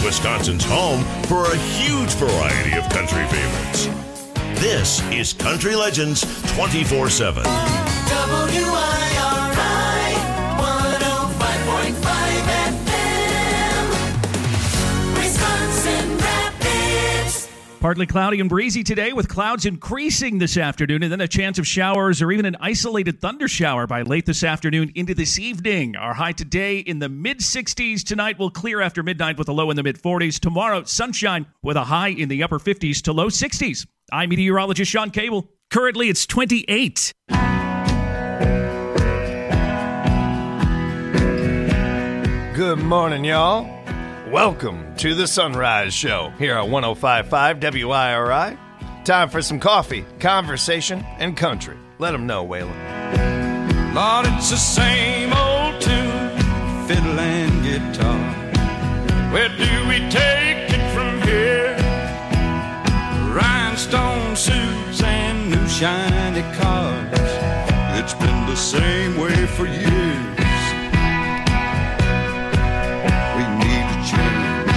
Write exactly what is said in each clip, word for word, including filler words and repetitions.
Wisconsin's home for a huge variety of country favorites. This is Country Legends twenty-four seven. W I R I one oh five point five F M, Wisconsin Rapids. Partly cloudy and breezy today with clouds increasing this afternoon and then a chance of showers or even an isolated thunder shower by late this afternoon into this evening. Our high today in the mid sixties. Tonight will clear after midnight with a low in the mid forties. Tomorrow, sunshine with a high in the upper fifties to low sixties. I'm meteorologist Sean Cable. Currently, it's twenty-eight. Good morning, y'all. Welcome to the Sunrise Show here on one oh five point five W I R I. Time for some coffee, conversation, and country. Let them know, Waylon. Lord, it's the same old tune, fiddle and guitar. Where do we take it from here? Rhinestone suits and new shiny cars. It's been the same way for years. We need to change.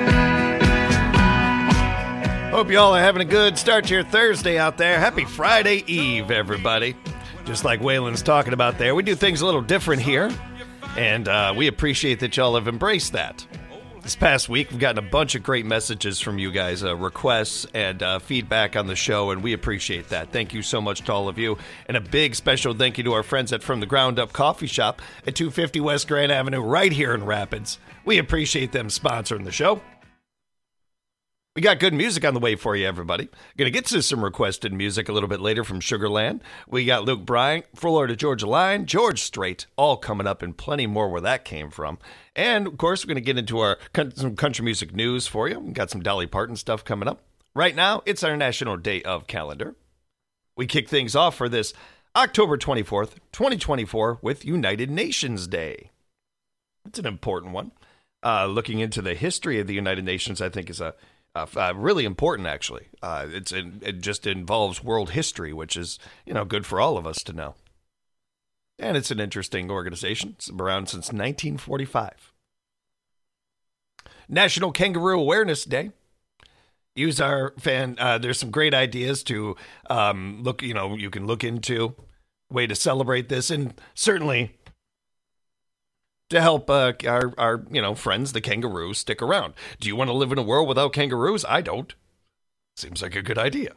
Hope y'all are having a good start to your Thursday out there. Happy Friday Eve, everybody. Just like Waylon's talking about there, we do things a little different here, and uh, we appreciate that y'all have embraced that. This past week, we've gotten a bunch of great messages from you guys, uh, requests and uh, feedback on the show, and we appreciate that. Thank you so much to all of you. And a big special thank you to our friends at From the Ground Up Coffee Shop at two fifty West Grand Avenue right here in Rapids. We appreciate them sponsoring the show. We got good music on the way for you, everybody. Going to get to some requested music a little bit later from Sugarland. We got Luke Bryan, Florida Georgia Line, George Strait, all coming up, and plenty more where that came from. And, of course, we're going to get into our some country music news for you. We've got some Dolly Parton stuff coming up. Right now, it's our National Day of Calendar. We kick things off for this October twenty-fourth, twenty twenty-four with United Nations Day. It's an important one. Uh, looking into the history of the United Nations, I think, is a Uh, uh, really important, actually. Uh, it's in, it just involves world history, which is, you know, good for all of us to know. And it's an interesting organization. It's been around since nineteen forty-five. National Kangaroo Awareness Day. Use our fan. Uh, there's some great ideas to um, look. You know, you can look into way to celebrate this, and certainly to help uh, our, our, you know, friends, the kangaroos, stick around. Do you want to live in a world without kangaroos? I don't. Seems like a good idea.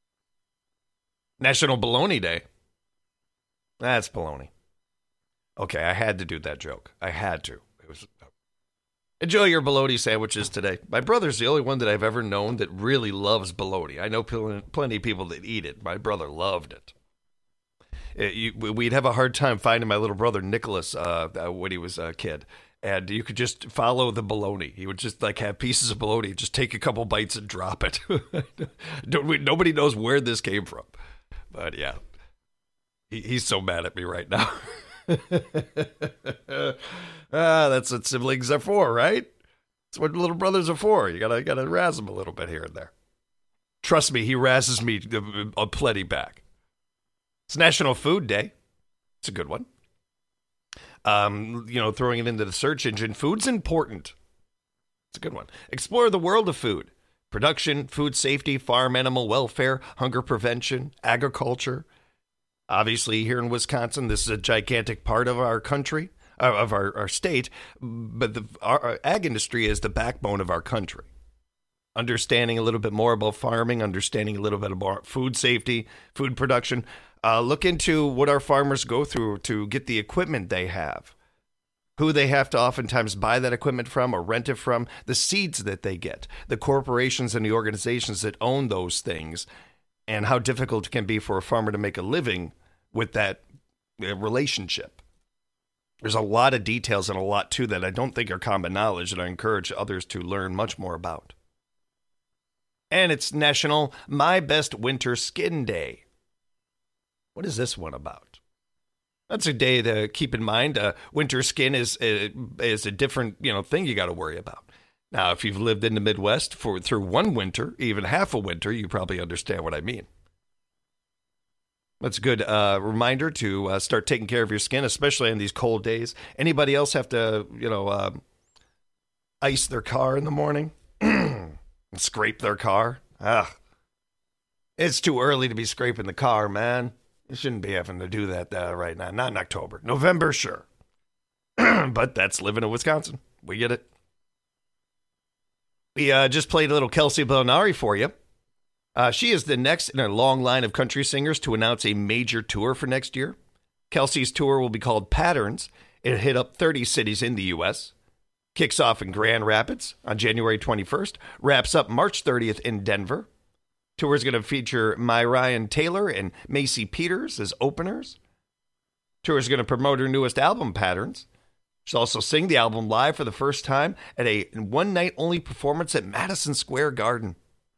National Bologna Day. That's baloney. Okay, I had to do that joke. I had to. It was. Enjoy your bologna sandwiches today. My brother's the only one that I've ever known that really loves bologna. I know pl- plenty of people that eat it. My brother loved it. It, you, we'd have a hard time finding my little brother Nicholas uh, when he was a kid, and you could just follow the bologna. He would just like have pieces of bologna, just take a couple bites and drop it. Don't we, nobody knows where this came from, but yeah, he, he's so mad at me right now. ah, that's what siblings are for, right? That's what little brothers are for. You gotta gotta razz them a little bit here and there. Trust me, he razzes me a plenty back. It's National Food Day. It's a good one. Um, you know, throwing it into the search engine. Food's important. It's a good one. Explore the world of food. Production, food safety, farm animal welfare, hunger prevention, agriculture. Obviously, here in Wisconsin, this is a gigantic part of our country, uh, of our, our state. But the our, our ag industry is the backbone of our country. Understanding a little bit more about farming, understanding a little bit about food safety, food production. Uh, look into what our farmers go through to get the equipment they have, who they have to oftentimes buy that equipment from or rent it from, the seeds that they get, the corporations and the organizations that own those things, and how difficult it can be for a farmer to make a living with that uh, relationship. There's a lot of details and a lot to that I don't think are common knowledge that I encourage others to learn much more about. And it's National My Best Winter Skin Day. What is this one about? That's a day to keep in mind. Uh, winter skin is uh, is a different, you know, thing you got to worry about. Now, if you've lived in the Midwest for through one winter, even half a winter, you probably understand what I mean. That's a good uh, reminder to uh, start taking care of your skin, especially in these cold days. Anybody else have to, you know, uh, ice their car in the morning and scrape their car. Ah, it's too early to be scraping the car, man. You shouldn't be having to do that uh, right now. Not in October. November, sure. But that's living in Wisconsin. We get it. We uh, just played a little Kelsey Ballinari for you. Uh, she is the next in a long line of country singers to announce a major tour for next year. Kelsey's tour will be called Patterns. It'll hit up thirty cities in the U S Kicks off in Grand Rapids on January twenty-first. Wraps up March thirtieth in Denver. Tour is going to feature Myrian Taylor and Macy Peters as openers. Tour is going to promote her newest album, Patterns. She'll also sing the album live for the first time at a one-night-only performance at Madison Square Garden.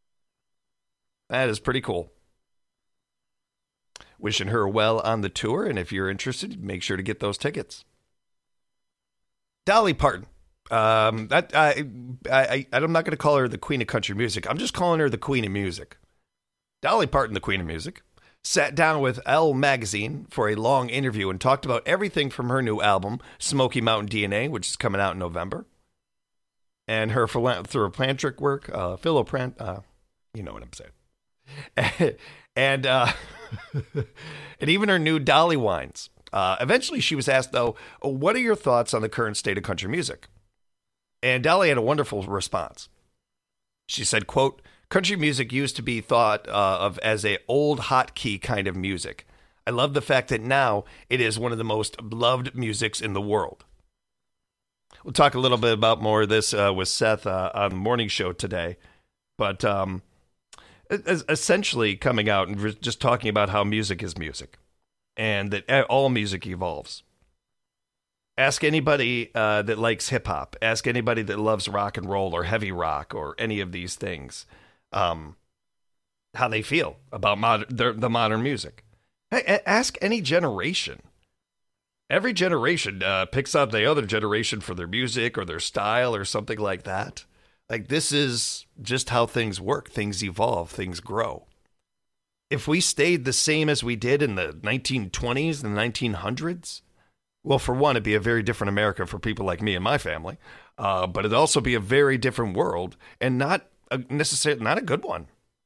That is pretty cool. Wishing her well on the tour, and if you're interested, make sure to get those tickets. Dolly Parton. Um, that I, I, I, I'm not going to call her the queen of country music. I'm just calling her the queen of music. Dolly Parton, the queen of music, sat down with Elle magazine for a long interview and talked about everything from her new album, Smoky Mountain D N A, which is coming out in November, and her philanthropic work, uh, philopran, uh, you know what I'm saying, and uh, and even her new Dolly wines. Uh, eventually, she was asked, though, what are your thoughts on the current state of country music? And Dolly had a wonderful response. She said, quote, country music used to be thought uh, of as a old hotkey kind of music. I love the fact that now it is one of the most loved musics in the world. We'll talk a little bit about more of this uh, with Seth uh, on the morning show today. But um, essentially coming out and just talking about how music is music and that all music evolves. Ask anybody uh, that likes hip-hop. Ask anybody that loves rock and roll or heavy rock or any of these things. Um, how they feel about modern, the, the modern music. Hey, ask any generation. Every generation uh, picks up the other generation for their music or their style or something like that. Like, this is just how things work. Things evolve. Things grow. If we stayed the same as we did in the nineteen twenties and the nineteen hundreds, well, for one, it'd be a very different America for people like me and my family. Uh, but it'd also be a very different world and not a necessarily not a good one.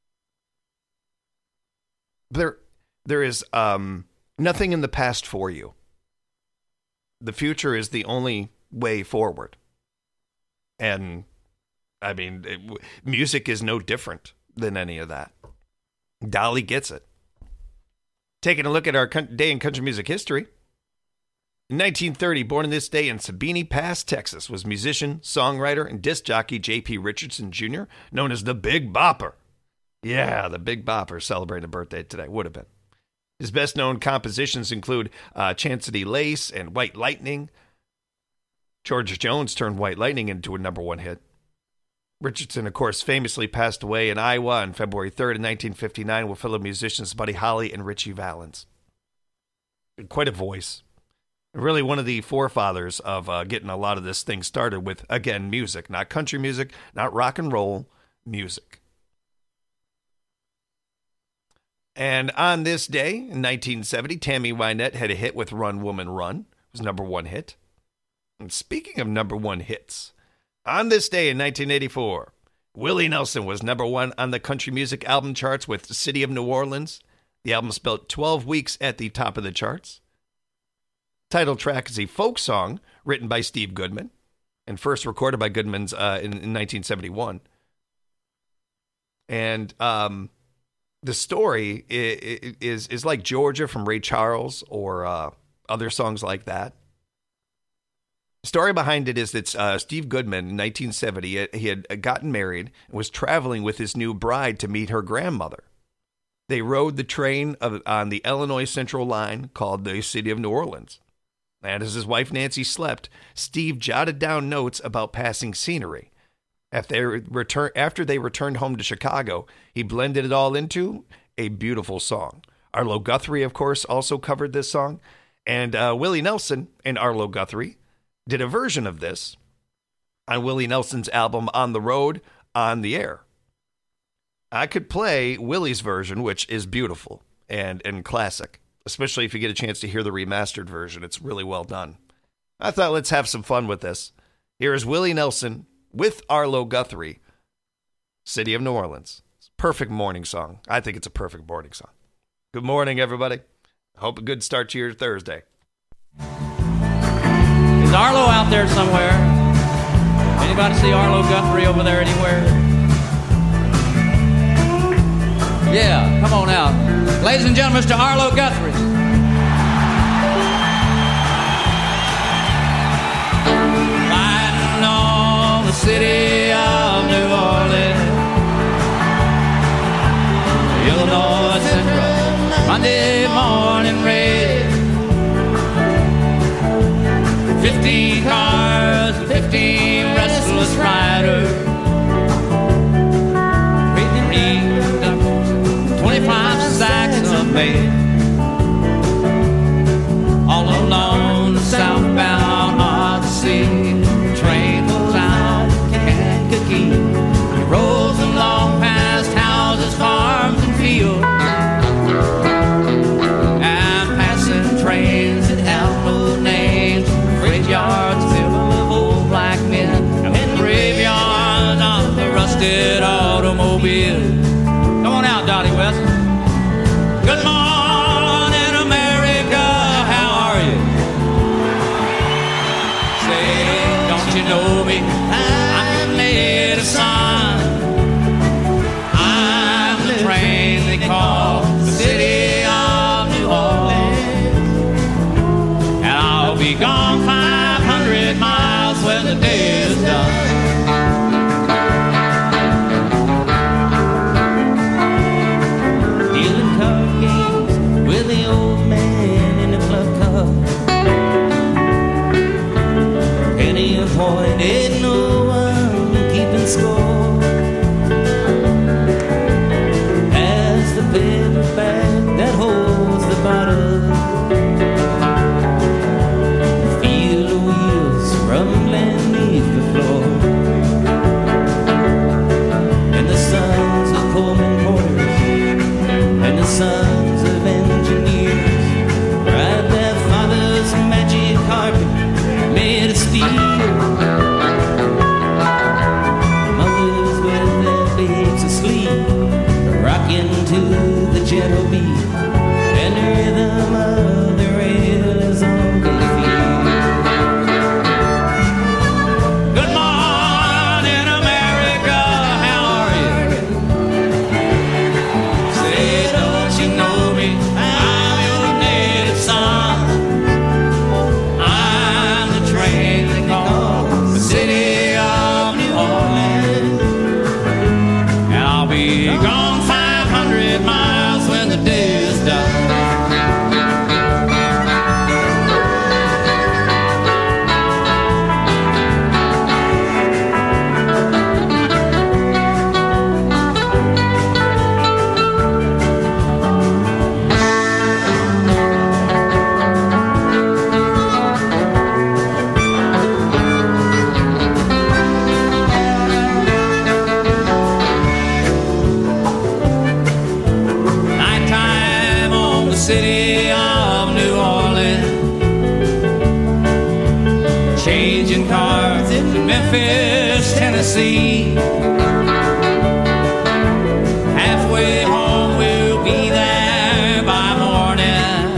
There, there is um, nothing in the past for you. The future is the only way forward. And, I mean, it, music is no different than any of that. Dolly gets it. Taking a look at our day in country music history. In nineteen thirty, born in this day in Sabine Pass, Texas, was musician, songwriter, and disc jockey J P Richardson Junior, known as the Big Bopper. Yeah, the Big Bopper celebrated a birthday today. Would have been. His best-known compositions include uh, Chauncey Lace and White Lightning. George Jones turned White Lightning into a number one hit. Richardson, of course, famously passed away in Iowa on February third in nineteen fifty-nine with fellow musicians Buddy Holly and Richie Valens. Quite a voice. Really one of the forefathers of uh, getting a lot of this thing started with, again, music. Not country music, not rock and roll, music. And on this day, in nineteen seventy, Tammy Wynette had a hit with Run, Woman, Run. It was number one hit. And speaking of number one hits, on this day in nineteen eighty-four, Willie Nelson was number one on the country music album charts with City of New Orleans. The album spent twelve weeks at the top of the charts. Title track is a folk song written by Steve Goodman and first recorded by Goodman's uh, in, in nineteen seventy-one. And um, the story is, is is like Georgia from Ray Charles or uh, other songs like that. The story behind it is that uh, Steve Goodman in nineteen seventy, he had gotten married and was traveling with his new bride to meet her grandmother. They rode the train of, on the Illinois Central line called the City of New Orleans. And as his wife Nancy slept, Steve jotted down notes about passing scenery. After they, return, after they returned home to Chicago, he blended it all into a beautiful song. Arlo Guthrie, of course, also covered this song. And uh, Willie Nelson and Arlo Guthrie did a version of this on Willie Nelson's album On the Road, On the Air. I could play Willie's version, which is beautiful and, and classic. Especially if you get a chance to hear the remastered version. It's really well done. I thought let's have some fun with this. Here is Willie Nelson with Arlo Guthrie, City of New Orleans. It's a perfect morning song. I think it's a perfect morning song. Good morning, everybody. Hope a good start to your Thursday. Is Arlo out there somewhere? Anybody see Arlo Guthrie over there anywhere? Yeah, come on out. Ladies and gentlemen, Mister Arlo Guthrie. Riding on the city of New Orleans, Illinois Central, Monday morning rain. Fifteen cars and fifteen restless riders, twenty-five sacks of mail, all along the southbound Odyssey. The train goes out of Kankakee, it rolls along past houses, farms, and fields, and passing trains that have no names, graveyards filled of old black men, and graveyards of the rusted automobile. Come on out, Dottie West. Good morning, America. How are you? Say, don't you know me? I'm made of sun. I'm the train they call the City of New Orleans, and I'll be gone five hundred miles when the day is done. Point, ain't no one keeping score. As the paper bag that holds the bottle, feel the wheels rumbling beneath the floor, and the sons of Coleman porters and the sons of engineers ride their father's magic carpet made of steel. Into the gentle beat and the rhythm of the rail is all they feel. Good morning, America, how are you? Say, don't you know me? I'm your native son. I'm the train they call the City of New Orleans, and I'll be gone miles when the day is done. City of New Orleans, changing cars in Memphis, Tennessee. Halfway home, we'll be there by morning.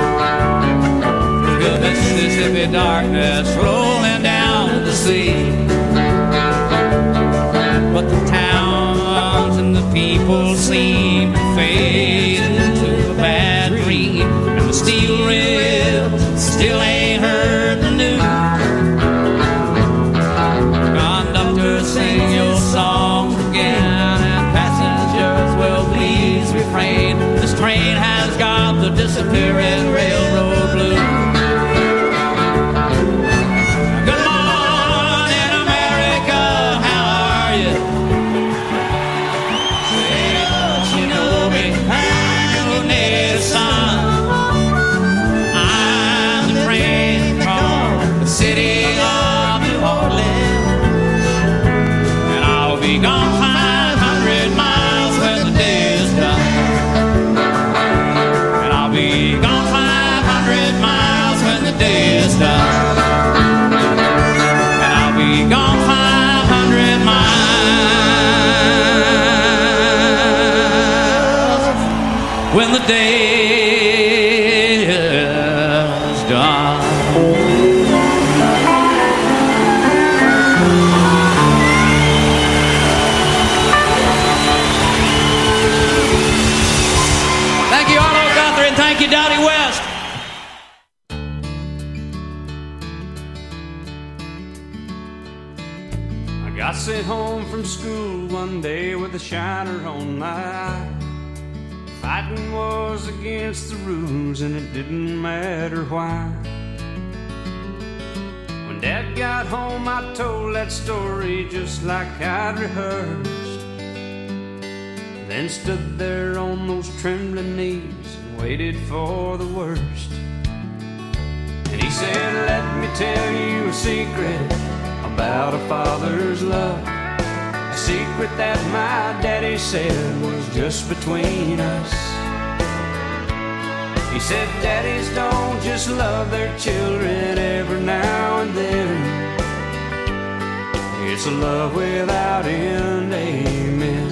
Good Mississippi darkness rolling down to the sea. But the towns and the people seem to fade into a bad dream, and the steel rails still ain't heard the news. Conductor, sing your songs again, and passengers, well, please refrain. This train has got the disappearing railroad blues. And I'll be gone five hundred day is done. Thank you, Arnold Guthrie, and thank you, Dottie West. I got sent home from school one day with a shiner on my eye. Fighting was against the rules and it didn't matter why. When Dad got home I told that story just like I'd rehearsed. Then stood there on those trembling knees and waited for the worst. And he said, let me tell you a secret about a father's love. A secret that my daddy said was just between us. He said, daddies don't just love their children every now and then. It's a love without end, amen.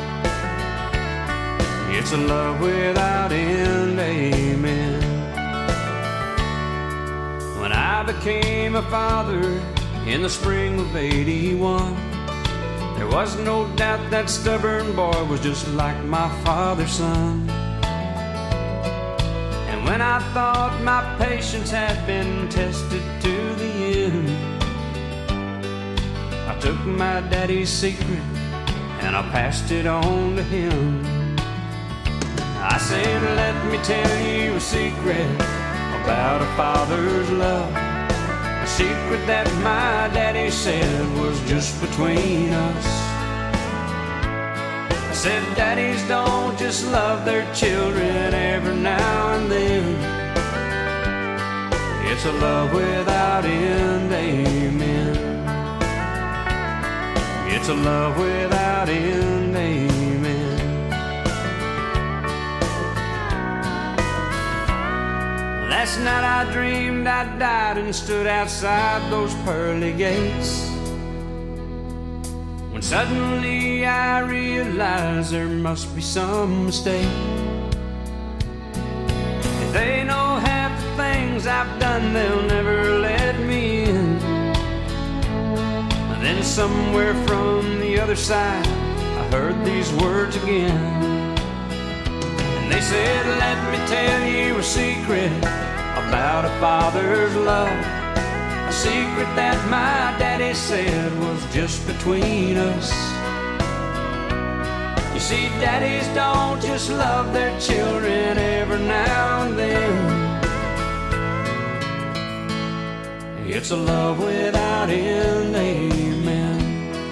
It's a love without end, amen. When I became a father in the spring of eighty-one, there was no doubt that stubborn boy was just like my father's son. And when I thought my patience had been tested to the end, I took my daddy's secret and I passed it on to him. I said, let me tell you a secret about a father's love. A secret that my daddy said was just between us. I said, daddies don't just love their children every now and then. It's a love without end, amen. It's a love without end, amen. Last night I dreamed I died and stood outside those pearly gates, when suddenly I realized there must be some mistake. If they know half the things I've done, they'll never let me in. And then somewhere from the other side I heard these words again. They said, let me tell you a secret about a father's love. A secret that my daddy said was just between us. You see, daddies don't just love their children every now and then. It's a love without end, amen.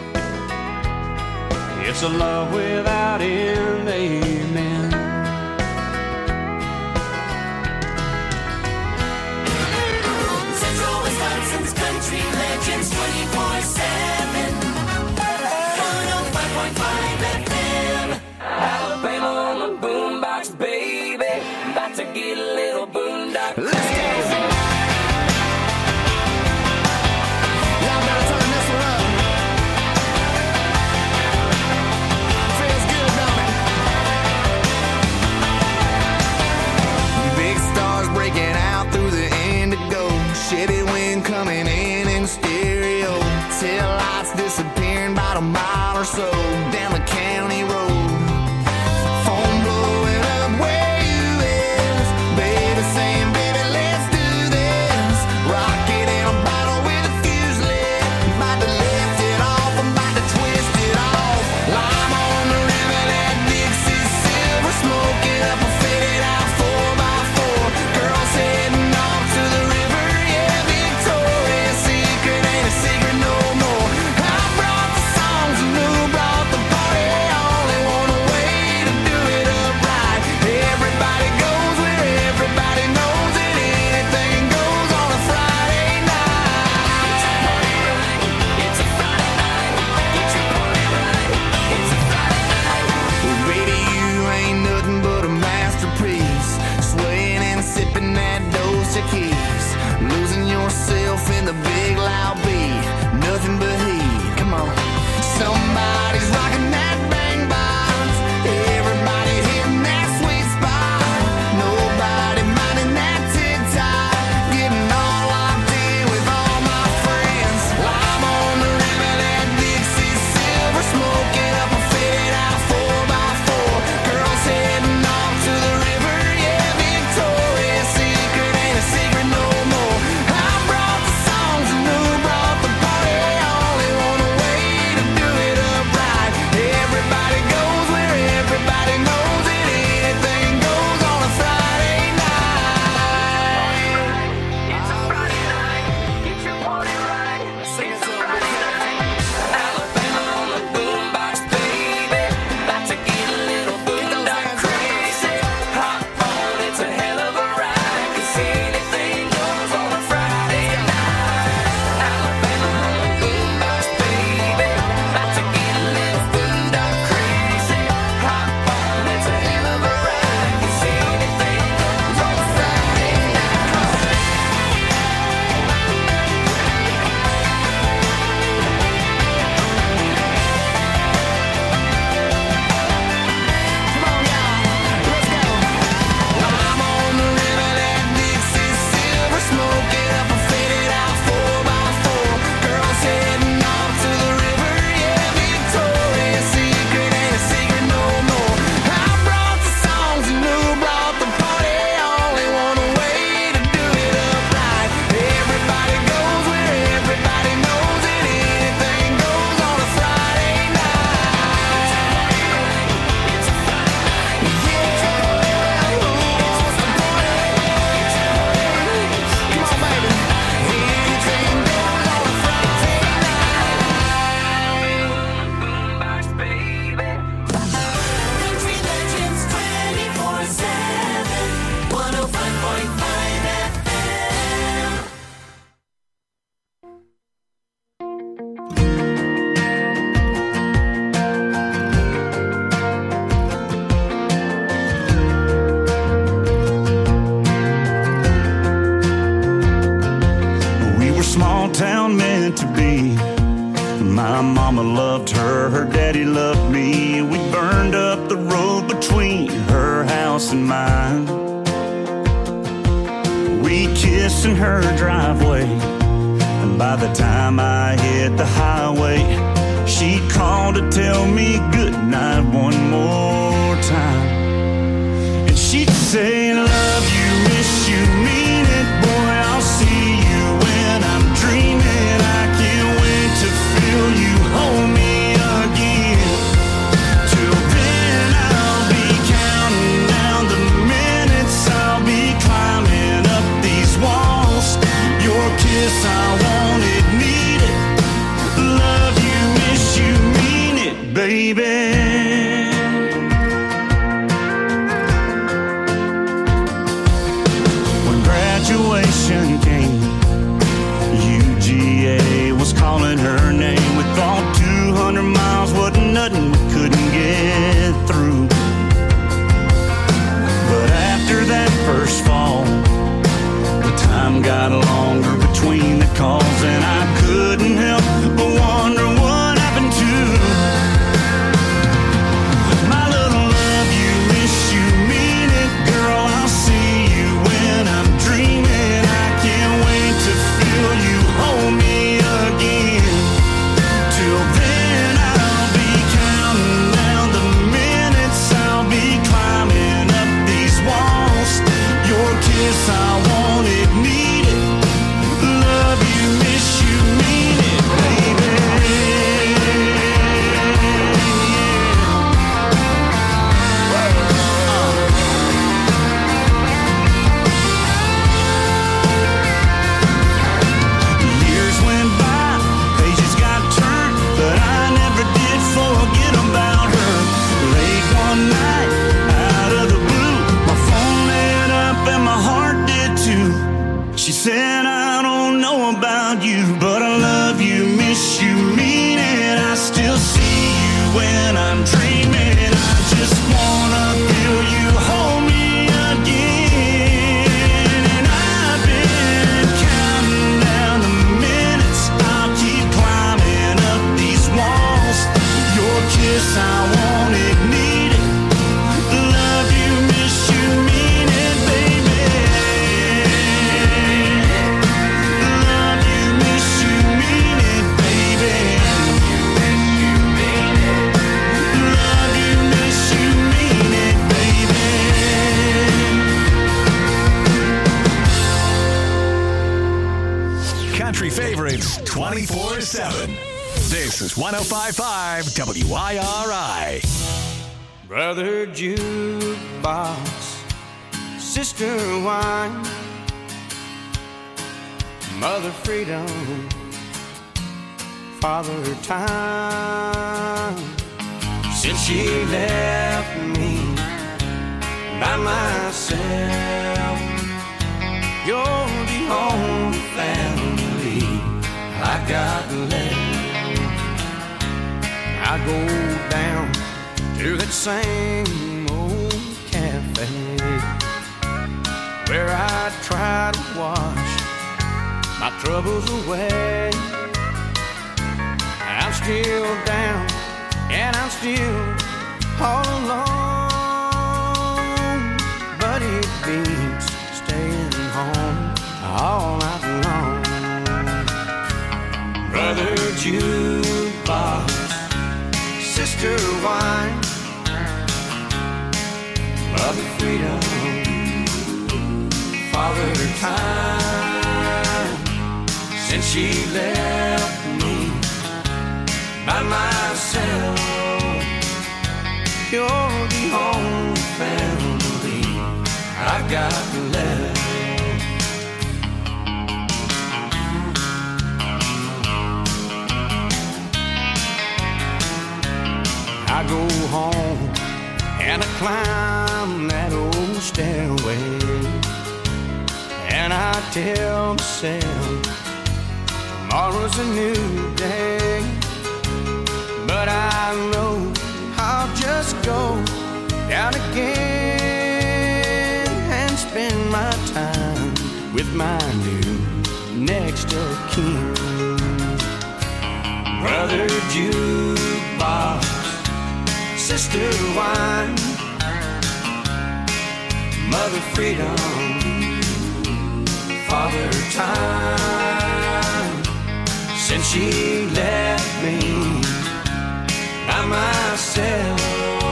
It's a love without end, amen. Country Legends twenty-four seven. one oh five point five F M. Alabama on the boombox, baby. About to get a little boondock. Let's go. Y'all better turn this one up. Feels good, don't it? Big stars breaking out through the indigo. Chevy wind coming in in stereo. Tail lights disappearing about a mile or so down the county road. Phone blowing up where you is. Baby saying, baby, let's do this. Rocket in a bottle with a fuse lit. About to lift it off, I'm about to twist it off. Lime on the river, that Dixie silver. Smoking up a faded out four by four. Girls heading off to the river. Secret no more. I brought the songs and who brought the party. Only one her, her daddy loved me. We burned up the road between her house and mine. We kissed in her driveway, and by the time I hit the highway, she called to tell me goodnight one more time. And she'd say, love you, miss you, mean it, boy, I'll see you when I'm dreaming. I can't wait to feel you hold me again. Till then I'll be counting down the minutes, I'll be climbing up these walls. Your kiss, I want it, need it. Love you, miss you, mean it, baby. Graduation came, U G A was calling her name. We thought two hundred miles wasn't nothing, we couldn't get through. But after that first fall, the time got longer between the calls, and I couldn't help but wonder what happened to my little love you, miss you, mean it, girl, I'll see you when I'm dreaming. I can't wait to feel you hold me again. Till then I'll be counting down the minutes, I'll be climbing up these walls. Your kiss, I want it, need it. Love you, miss you, mean it, baby. Years went by, pages got turned, but I never did forget about her. Late one night, out of the blue, my phone lit up and my heart did too. She said, I don't know about you, but I love you, miss you, mean it. I still see you when I'm dreaming. I just wanna feel you hold me again. And I've been counting down the minutes, I'll keep climbing up these walls. Your kiss, I want it, need it. Love you, miss you, mean it, baby. Love you, miss you, mean it, baby. Love you, miss you, mean it, baby. Country favorites twenty-four seven. This is one oh five point five W I R I. Brother jukebox, sister wine, mother freedom, father time. Since she left me by myself, you're the only family I got left. I go down to that same old cafe where I try to wash my troubles away. I'm still down and I'm still all alone, but it beats staying home all night long. Brother jukebox, sister wine, mother freedom, father time. Since she left me by myself, you're the only family I got left. I go home and I climb that old stairway, and I tell myself tomorrow's a new day. But I know I'll just go down again and spend my time with my new next of kin. Brother jukebox, Sister wine, mother freedom, father time. Since she left me by myself,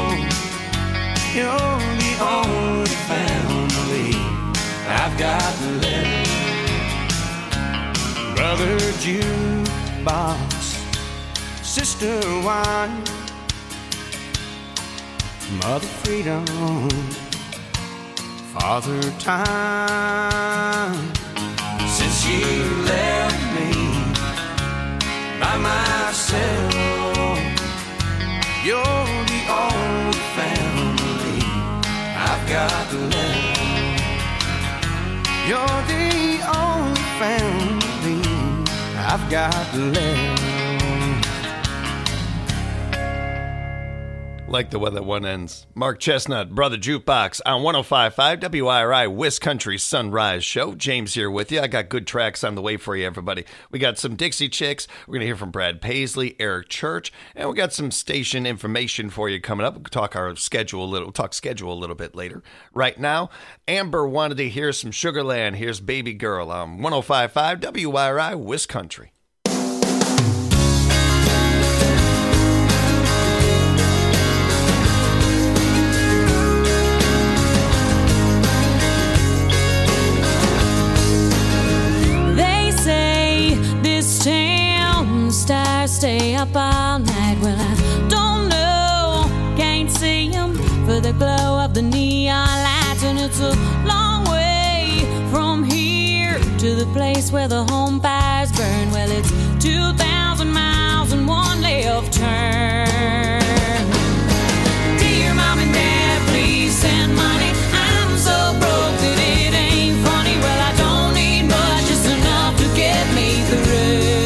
you're the only family I've got left. Brother jukebox, sister wine, mother freedom, father time. Since she left me by myself, you're the only family I've got left. You're the only family I've got left. Like the way that one ends. Mark Chestnut, Brother Jukebox on one oh five point five W I R I West Country Sunrise Show. James here with you. I got good tracks on the way for you, everybody. We got some Dixie Chicks. We're going to hear from Brad Paisley, Eric Church, and we got some station information for you coming up. We'll talk our schedule a little, we'll talk schedule a little bit later. Right now, Amber wanted to hear some Sugarland. Here's Baby Girl on one oh five point five W I R I West Country. Stars stay up all night. Well, I don't know, can't see them for the glow of the neon lights. And it's a long way from here to the place where the home fires burn. Well, it's two thousand miles and one left turn. Dear Mom and Dad, please send money. I'm so broke that it ain't funny. Well, I don't need much, just enough to get me through.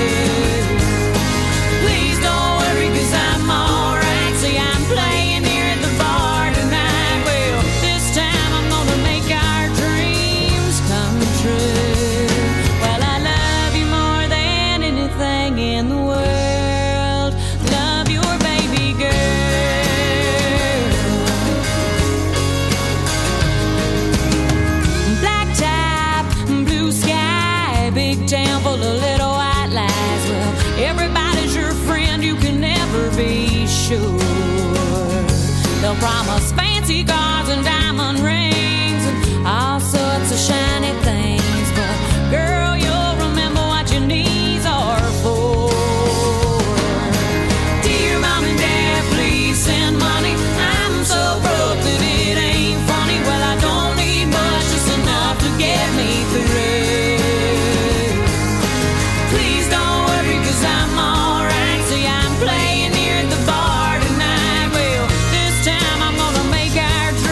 Be sure they'll promise fancy cars and diamond rings and all sorts of shiny things, but girl, you'll remember what your knees are for. Dear Mom and Dad, please send money. I'm so broke that it ain't funny. Well, I don't need much, just enough to get me through. Please don't worry, 'cause I'm alright. See, I'm playing the bar tonight. Well, this time I'm gonna make our dreams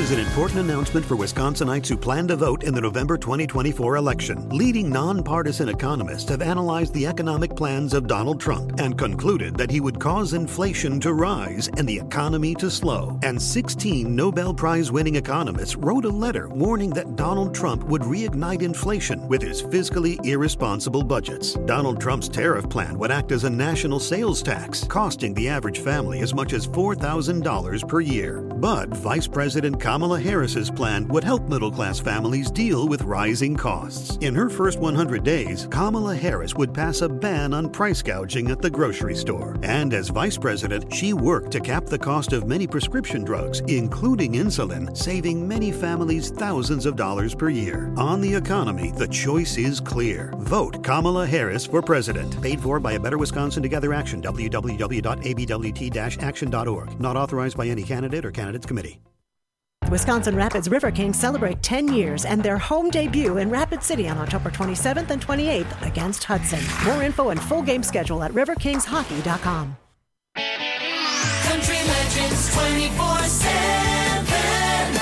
is an important announcement for Wisconsinites who plan to vote in the November twenty twenty-four election. Leading nonpartisan economists have analyzed the economic plans of Donald Trump and concluded that he would cause inflation to rise and the economy to slow. And sixteen Nobel Prize-winning economists wrote a letter warning that Donald Trump would reignite inflation with his fiscally irresponsible budgets. Donald Trump's tariff plan would act as a national sales tax, costing the average family as much as four thousand dollars per year. But Vice President Kamala Harris's plan would help middle-class families deal with rising costs. In her first one hundred days, Kamala Harris would pass a ban on price gouging at the grocery store. And as vice president, she worked to cap the cost of many prescription drugs, including insulin, saving many families thousands of dollars per year. On the economy, the choice is clear. Vote Kamala Harris for president. Paid for by A Better Wisconsin Together Action, w w w dot a b w t dash action dot org. Not authorized by any candidate or candidates committee. Wisconsin Rapids River Kings celebrate ten years and their home debut in Rapid City on October twenty-seventh and twenty-eighth against Hudson. More info and full game schedule at river kings hockey dot com. Country Legends twenty-four seven.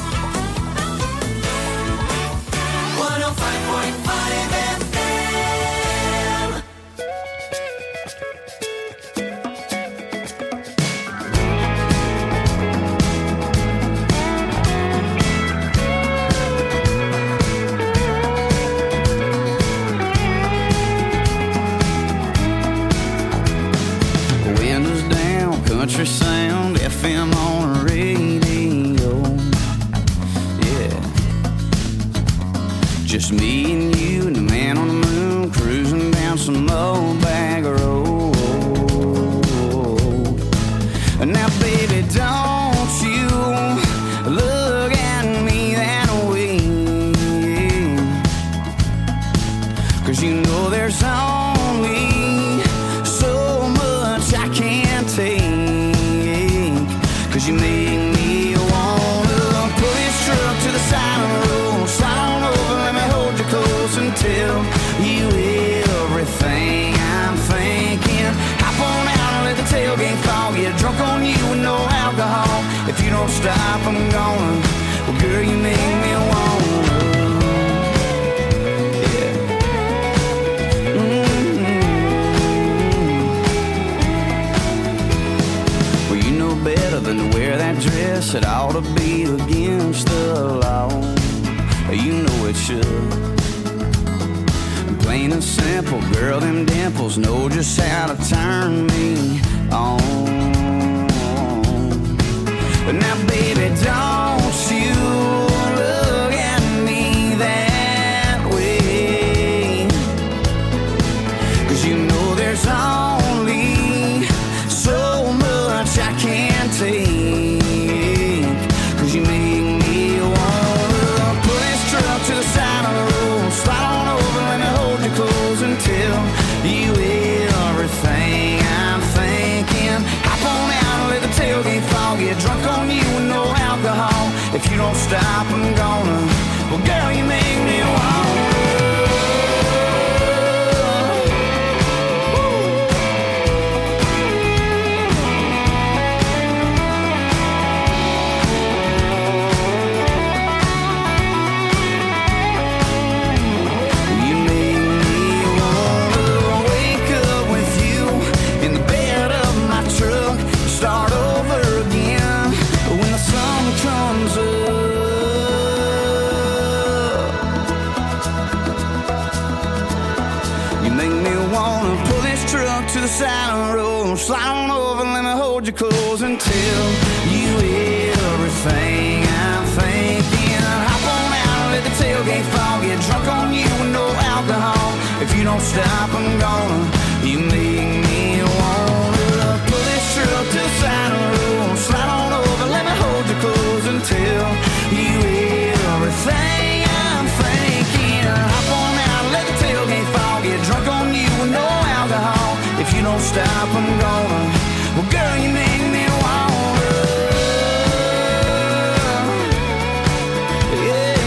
one oh five point five F M. Windows down, country sound, F M on the radio. Yeah. Just me and you and the man on the moon cruising down some old bag road. Now, baby, don't you look at me that way, 'cause you know there's only so much I can't take, 'cause you make me wanna pull this truck to the side of the road, slide on over, let me hold you close and tell you everything I'm thinking. Hop on out and let the tailgate fall, get drunk on you with no alcohol. If you don't stop, I'm gonna, well, girl, you make me wanna. Yeah. Mm-hmm. Well, you know better than to wear that dress. It ought to be against the law. You know it should. Plain and simple, girl, them dimples know just how to turn me on. But now, baby, don't you look at me that way, 'cause you know there's only so much I can't take, 'cause you make me wanna pull this truck to the side of the road, slide on over, let me hold you close and tell you everything I'm thinking. Hop on out and let the tailgate fall, get drunk on you with no alcohol. If you don't stop, I'm gonna, well, girl, you make me wanna. Start over again when the sun comes up. You make me wanna pull this truck to the side of the road, slide on over, let me hold you close and tell you everything I'm thinking. Hop on out and let the tailgate fall, get drunk on you with no alcohol. If you don't stop, I'm gonna, you make me wanna pull this truck to the side of the road, slide on over, let me hold you close and tell you everything I'm thinking. Hop on out, let the tailgate fall, get drunk on you with no alcohol. If you don't stop, I'm gonna, well, girl, you make me wanna. Yeah,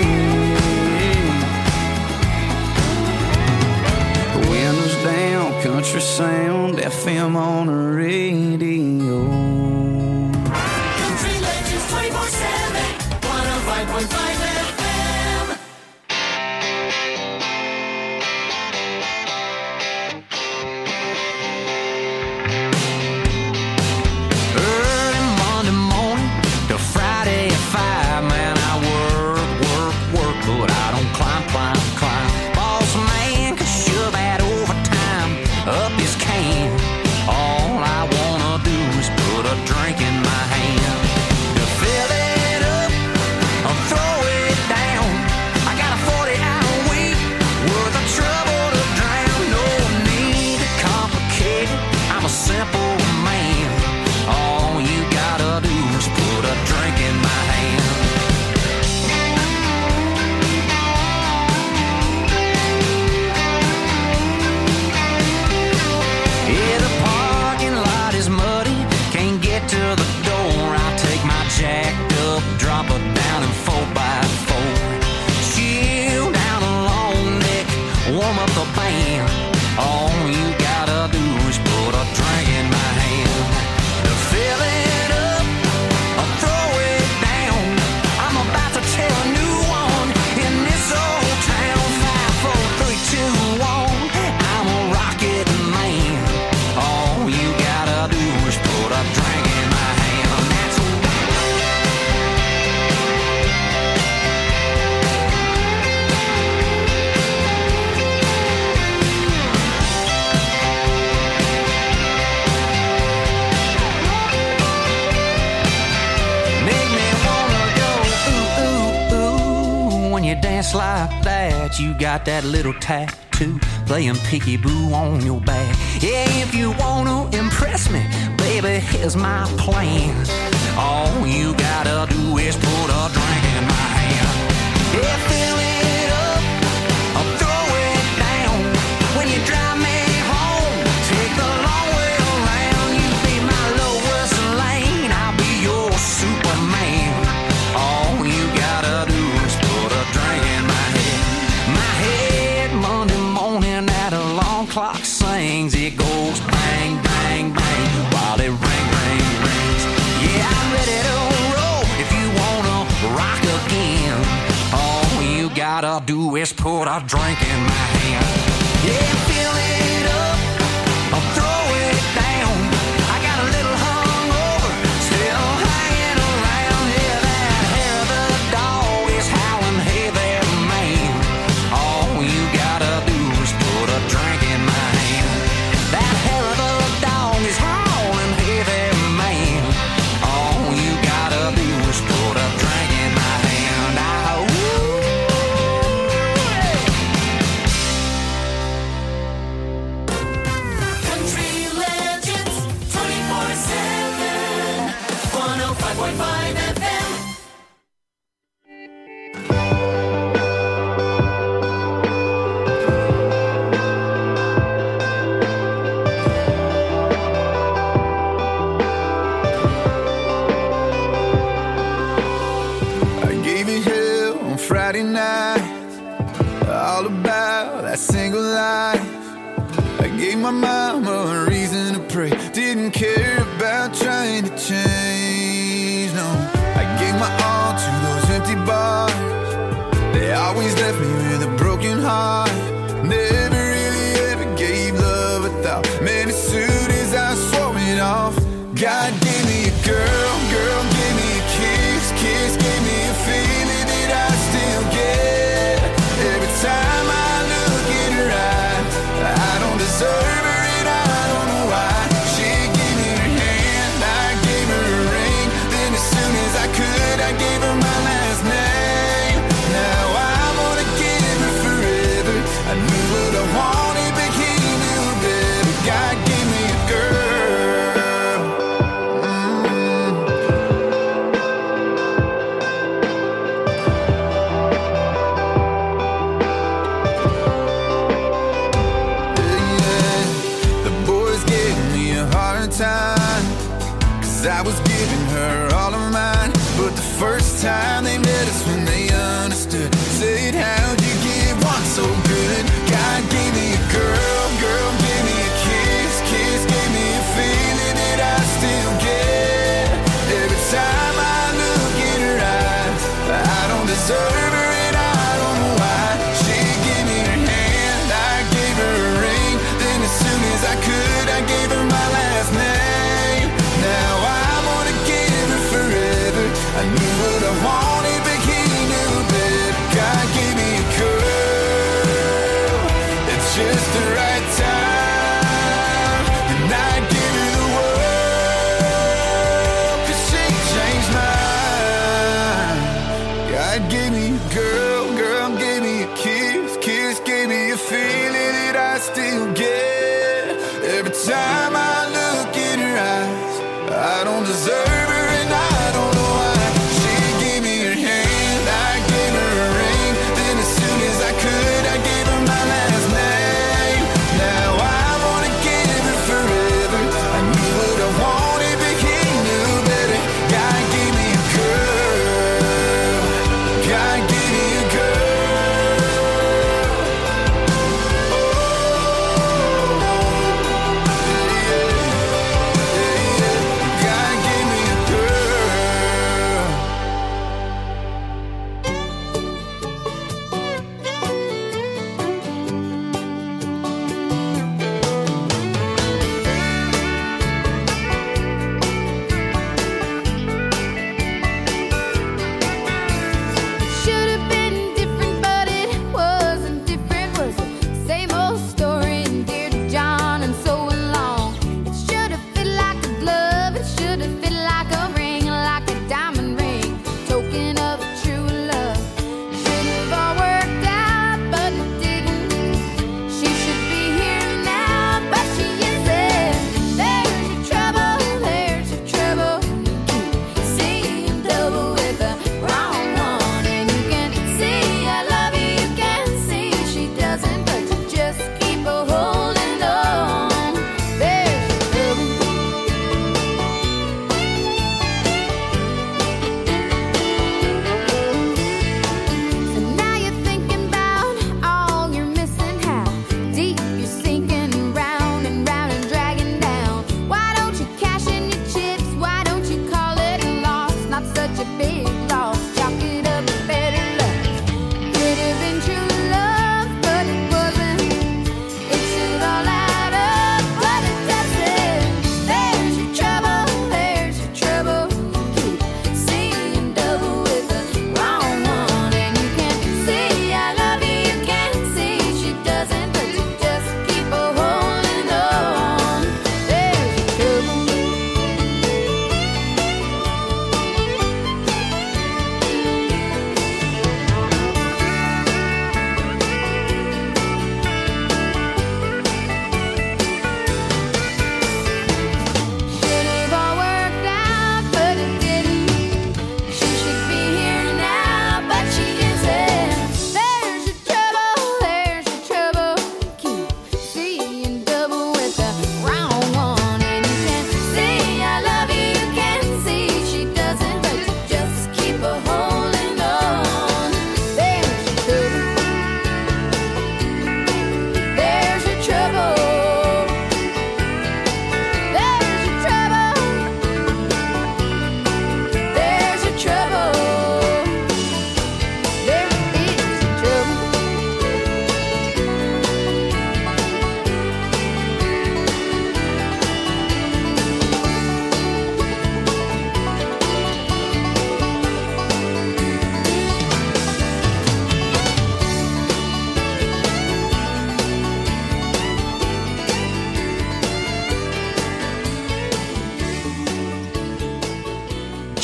yeah. Windows down, country sound, F M on the radio. Country Legends twenty-four seven. to the door. I'll take my jacked up, drop her down in four by four. Chill down a long neck, warm up the band. All you gotta do is put a drink in my hand. To fill it up or throw it down, I'm about to tell a new one in this old town. Five, four, three, two, one. I'm a rocket man. All you gotta do is put a drink in my hand. And that's make me wanna go ooh, ooh, ooh. When you dance like that, you got that little tattoo playing peekaboo on your back. Yeah, if you wanna impress me, baby, here's my plan. All you gotta do is put a drink in my hand. Yeah, fill it up or throw it down. When you drive me home, take the long way around. You be my Lois Lane, I'll be your Superman. All you gotta do is put a drink in my head. My head Monday morning at alarm clock sings. It goes bang, bang, bang while it ring, ring, rings. Yeah, I'm ready to roll if you wanna rock again. All you gotta do is put a drink in my hand. Yeah, fill it up or throw it down. I got a little hungover, still hanging around. Yeah, that hair of the dog is howling, hey there, man. All you gotta do is put a drink in my hand. That hair of the dog is howling, hey there, man. All you gotta do is put a drink in my hand. Ah, ooh, Country Legends twenty-four seven, one oh five point five F M. I gave you hell on Friday night, all about that single life. I gave my mama a reason to pray, didn't care about trying to change, no. I gave my all to those empty bars, they always left me with a broken heart. Never really ever gave love a thought, man, as soon as I swore it off. God gave me a girl, girl gave me a kiss, kiss gave me a feeling that I still get. Every time I look in her eyes, I don't deserve her and I don't know why. She gave me her hand, I gave her a ring, then as soon as I could, I gave her my last name. Now I'm gonna give her forever. I knew what I wanted, but he knew better. God gave me a girl. The boys gave me a hard time, cause I was giving her all of mine. But the first time they met us when they understood, said, how'd you get one so good? God gave me a girl, girl gave me a kiss, kiss gave me a feeling that I still get. Every time I look in her eyes, I don't deserve her and I don't know why. She gave me her hand, I gave her a ring, then as soon as I could, I gave her my last name. Now I'm gonna give her forever. I knew what I wanted, but he knew better. God gave me a girl.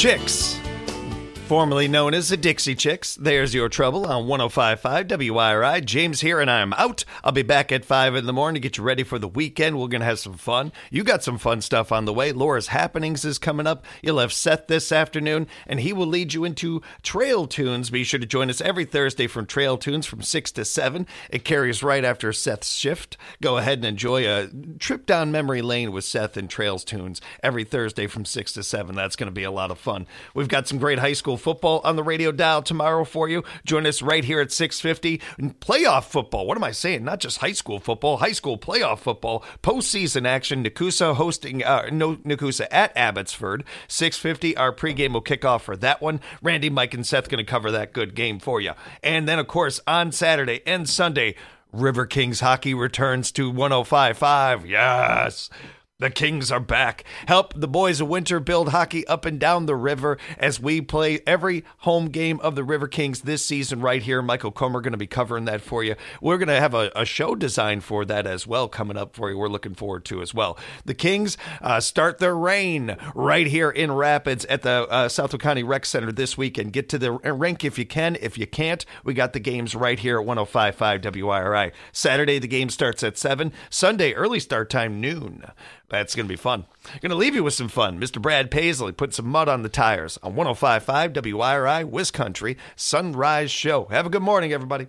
Chicks, formerly known as the Dixie Chicks. There's Your Trouble on one oh five point five W I R I. James here, and I'm out. I'll be back at five in the morning to get you ready for the weekend. We're going to have some fun. You got some fun stuff on the way. Laura's Happenings is coming up. You'll have Seth this afternoon, and he will lead you into Trail Tunes. Be sure to join us every Thursday from Trail Tunes from six to seven. It carries right after Seth's shift. Go ahead and enjoy a trip down memory lane with Seth and Trails Tunes every Thursday from six to seven. That's going to be a lot of fun. We've got some great high school football on the radio dial tomorrow for you. Join us right here at six fifty. Playoff football. What am I saying? Not just high school football. High school playoff football. Postseason action. Nakusa hosting, uh, no, Nakusa at Abbotsford. six fifty. Our pregame will kick off for that one. Randy, Mike, and Seth going to cover that good game for you. And then, of course, on Saturday and Sunday, River Kings hockey returns to one oh five point five. Yes! The Kings are back. Help the boys of winter build hockey up and down the river as we play every home game of the River Kings this season right here. Michael Comer going to be covering that for you. We're going to have a, a show designed for that as well coming up for you. We're looking forward to as well. The Kings uh, start their reign right here in Rapids at the uh, Southwick County Rec Center this weekend. Get to the rink if you can. If you can't, we got the games right here at one oh five point five W I R I. Saturday, the game starts at seven. Sunday, early start time, noon. That's going to be fun. Going to leave you with some fun. Mister Brad Paisley put some mud on the tires on one oh five point five W I R I, Wiscountry Sunrise Show. Have a good morning, everybody.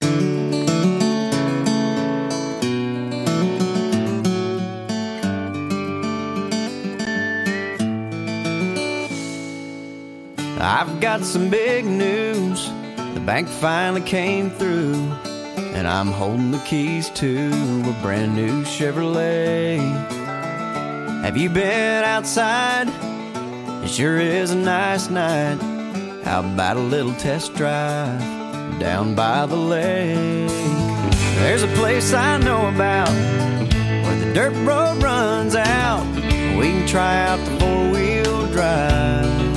I've got some big news. The bank finally came through, and I'm holding the keys to a brand new Chevrolet. Have you been outside? It sure is a nice night. How about a little test drive down by the lake? There's a place I know about where the dirt road runs out. We can try out the four-wheel drive.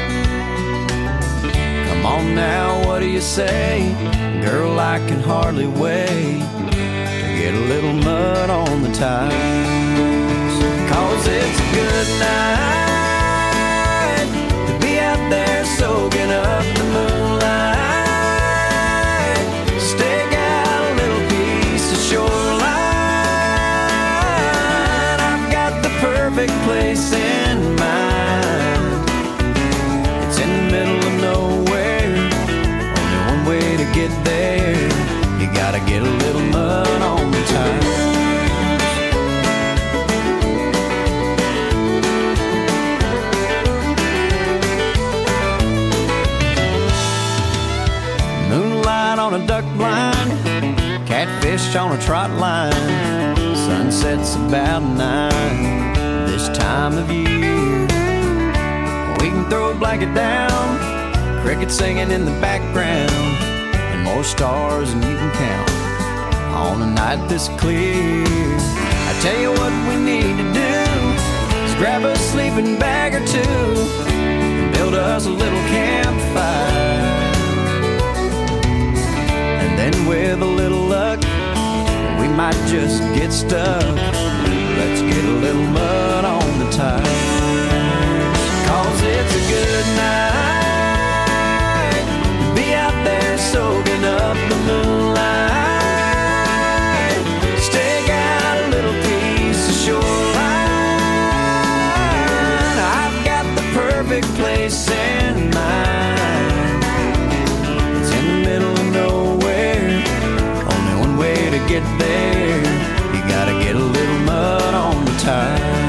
Come on now, what do you say? Girl, I can hardly wait to get a little mud on the tires. Cause it's a good night to be out there soaking up the moonlight. Stake out a little piece of shoreline. I've got the perfect place in mind. It's in the middle of nowhere. Only one way to get there. You gotta get a little mud on the tires. On a duck blind, catfish on a trot line. Sunset's about nine this time of year. We can throw a blanket down, crickets singing in the background, and more stars than you can count on a night this clear. I tell you what we need to do is grab a sleeping bag or two and build us a little campfire. And with a little luck, we might just get stuck. Let's get a little mud on the tires. Cause it's a good night to be out there soaking up the moonlight. Stake out a little piece of shoreline. I've got the perfect place in mind. It's in the middle of nowhere. Way to get there, you gotta get a little mud on the tires.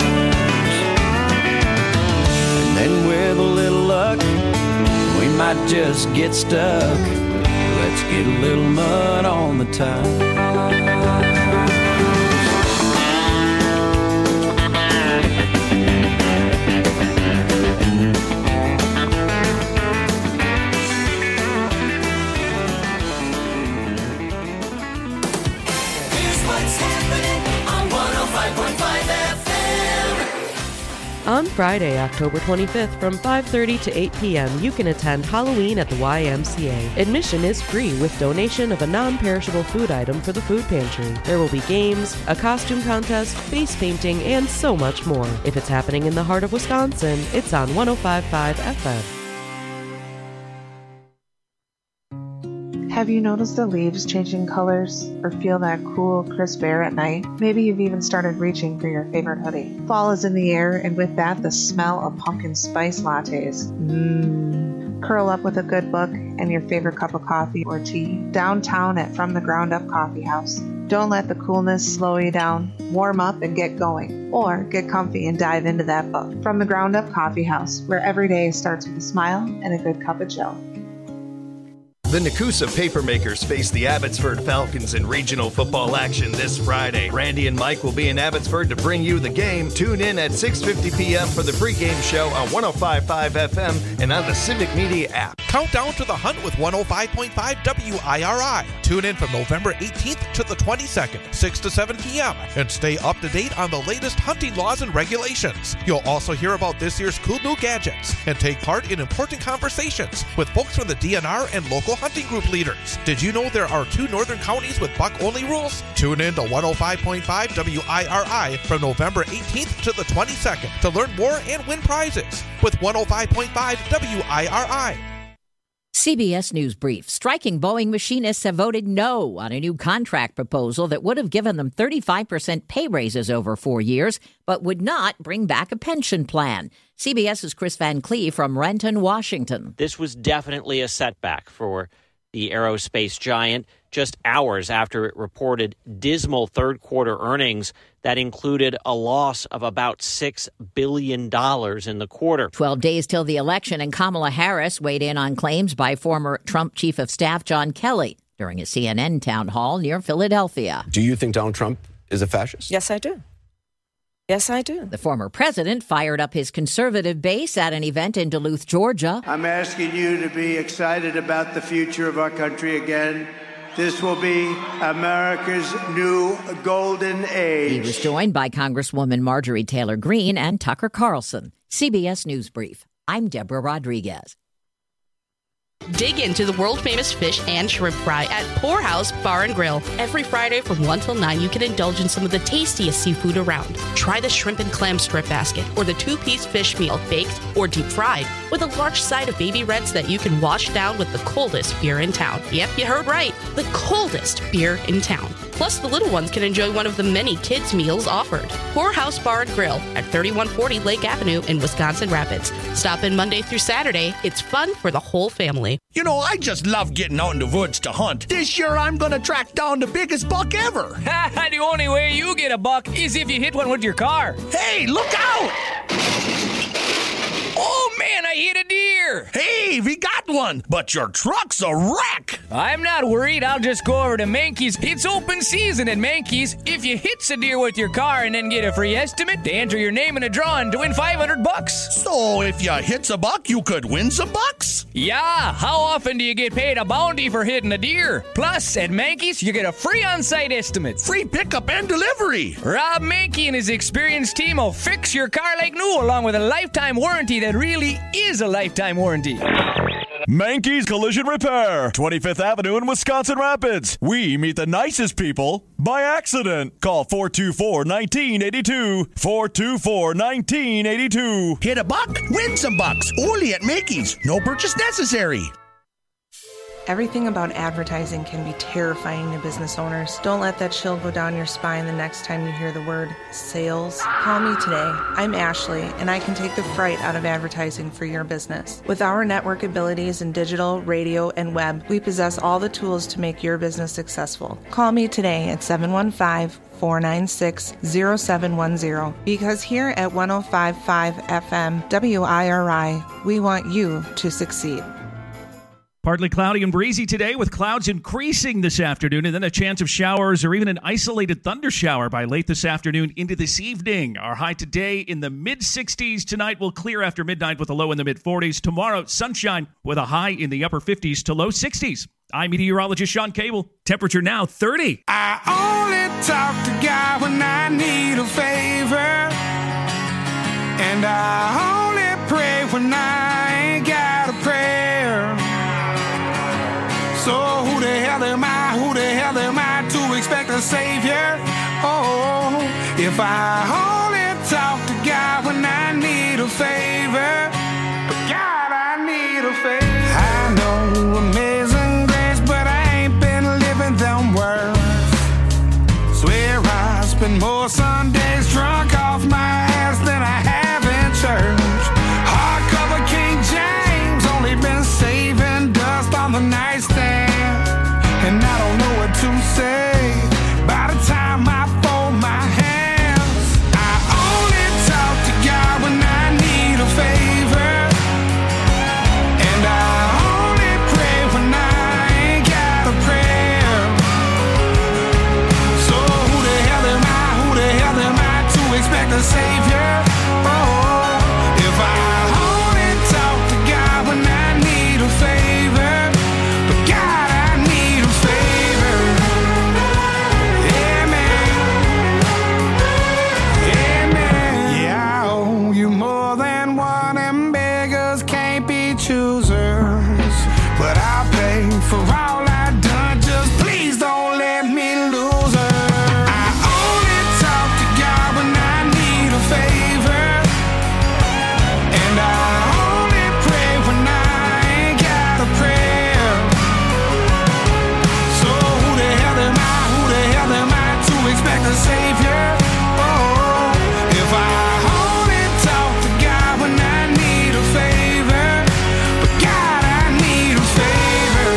And then with a little luck, we might just get stuck. Let's get a little mud on the tires. What's happening on one oh five point five F M? On Friday, October twenty-fifth from five thirty to eight p.m. you can attend Halloween at the Y M C A. Admission is free with donation of a non-perishable food item for the food pantry. There will be games, a costume contest, face painting, and so much more. If it's happening in the heart of Wisconsin, it's on one oh five point five F M. Have you noticed the leaves changing colors or feel that cool, crisp air at night? Maybe you've even started reaching for your favorite hoodie. Fall is in the air, and with that, the smell of pumpkin spice lattes. Mmm. Curl up with a good book and your favorite cup of coffee or tea downtown at From the Ground Up Coffee House. Don't let the coolness slow you down. Warm up and get going. Or get comfy and dive into that book. From the Ground Up Coffee House, where every day starts with a smile and a good cup of joe. The Nakusa Papermakers face the Abbotsford Falcons in regional football action this Friday. Randy and Mike will be in Abbotsford to bring you the game. Tune in at six fifty p.m. for the pregame show on one oh five point five F M and on the Civic Media app. Count down to the hunt with one oh five point five W I R I. Tune in from November eighteenth to the twenty-second, six to seven p.m. and stay up to date on the latest hunting laws and regulations. You'll also hear about this year's cool new gadgets and take part in important conversations with folks from the D N R and local hunting group leaders. Did you know there are two northern counties with buck-only rules? Tune in to one oh five point five W I R I from November eighteenth to the twenty-second to learn more and win prizes with one oh five point five W I R I. C B S News Brief. Striking Boeing machinists have voted no on a new contract proposal that would have given them thirty-five percent pay raises over four years, but would not bring back a pension plan. CBS's Chris Van Clee from Renton, Washington. This was definitely a setback for the aerospace giant, just hours after it reported dismal third-quarter earnings that included a loss of about six billion dollars in the quarter. Twelve days till the election, and Kamala Harris weighed in on claims by former Trump Chief of Staff John Kelly during a C N N town hall near Philadelphia. Do you think Donald Trump is a fascist? Yes, I do. Yes, I do. The former president fired up his conservative base at an event in Duluth, Georgia. I'm asking you to be excited about the future of our country again. This will be America's new golden age. He was joined by Congresswoman Marjorie Taylor Greene and Tucker Carlson. C B S News Brief. I'm Deborah Rodriguez. Dig into the world-famous fish and shrimp fry at Poorhouse Bar and Grill. Every Friday from one till nine, you can indulge in some of the tastiest seafood around. Try the shrimp and clam strip basket or the two-piece fish meal, baked or deep fried, with a large side of baby reds that you can wash down with the coldest beer in town. Yep, you heard right. The coldest beer in town. Plus, the little ones can enjoy one of the many kids' meals offered. Poorhouse Bar and Grill at thirty-one forty Lake Avenue in Wisconsin Rapids. Stop in Monday through Saturday. It's fun for the whole family. You know, I just love getting out in the woods to hunt. This year, I'm going to track down the biggest buck ever. The only way you get a buck is if you hit one with your car. Hey, look out! Oh, man, I hit a deer. Hey, we got one, but your truck's a wreck. I'm not worried. I'll just go over to Mankey's. It's open season at Mankey's. If you hit a deer with your car and then get a free estimate, they enter your name in a drawing to win five hundred bucks. So if you hit a buck, you could win some bucks? Yeah, how often do you get paid a bounty for hitting a deer? Plus, at Mankey's, you get a free on-site estimate. Free pickup and delivery. Rob Mankey and his experienced team will fix your car like new, along with a lifetime warranty that really is a lifetime warranty. Mankey's Collision Repair, twenty-fifth Avenue in Wisconsin Rapids. We meet the nicest people by accident. Call four two four, one nine eight two, four two four, one nine eight two. Hit a buck, win some bucks. Only at Mankey's. No purchase necessary. Everything about advertising can be terrifying to business owners. Don't let that chill go down your spine the next time you hear the word sales. Call me today. I'm Ashley, and I can take the fright out of advertising for your business. With our network abilities in digital, radio, and web, we possess all the tools to make your business successful. Call me today at seven one five, four nine six, zero seven one zero, because here at one oh five point five F M W I R I, we want you to succeed. Partly cloudy and breezy today with clouds increasing this afternoon and then a chance of showers or even an isolated thunder shower by late this afternoon into this evening. Our high today in the mid sixties. Tonight will clear after midnight with a low in the mid forties. Tomorrow, sunshine with a high in the upper fifties to low sixties. I'm meteorologist Sean Cable. Temperature now thirty. I only talk to God when I need a favor. And I only pray when I ain't got a prayer. So who the hell am I, who the hell am I to expect a savior? Oh, if I only talk to God when I need a favor. God, I need a favor. I know amazing grace, but I ain't been living them words. Swear I spend more Sundays drunk off my ass than I have in church. Hardcover King James, only been saving dust on the nightstand. And I don't know what to say by the time I fold my hands. I only talk to God when I need a favor. And I only pray when I ain't got a prayer. So who the hell am I, who the hell am I to expect a savior? Oh, if I only talk to God when I need a favor. But God, I need a favor. Yeah, man. Yeah, man. Yeah, I owe you more than one, and beggars can't be choosers. But I'll pay for all I've done, just please don't let me lose her. I only talk to God when I need a favor. And I only pray when I ain't got a prayer. So who the hell am I, who the hell am I to expect a savior? Oh, if I only talk to God when I need a favor. But God, I need a favor.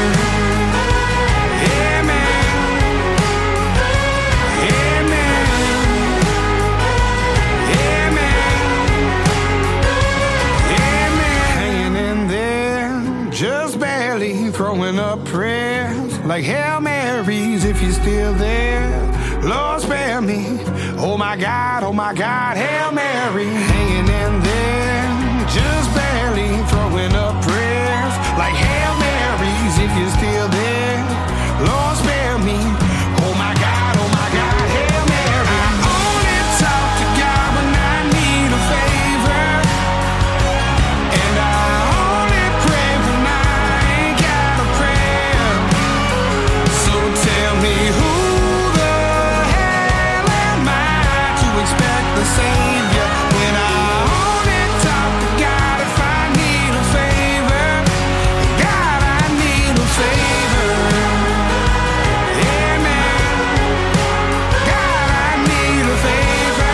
Yeah, man. Yeah, man. Yeah, man. Yeah, man. Hanging in there, just barely throwing up prayers like Hail Marys if you're still there. Lord, spare me. Oh my God, oh my God, Hail Mary. Hanging in there, just barely throwing up prayers like Hail Marys if you're still there. Lord, spare me. Oh my God, oh my God, Hail Mary. I only talk to God when I need a favor. And I only pray when I ain't got a prayer. So tell me who the hell am I to expect the savior when I only talk to God if I need a favor. God, I need a favor. Yeah, man. God, I need a favor.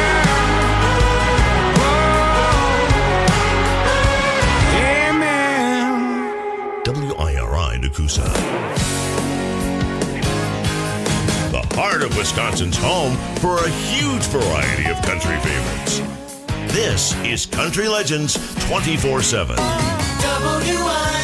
Whoa. Yeah, man. W I R I Nakusa. The heart of Wisconsin's home for a huge variety of country favorites. This is Country Legends twenty-four seven. W I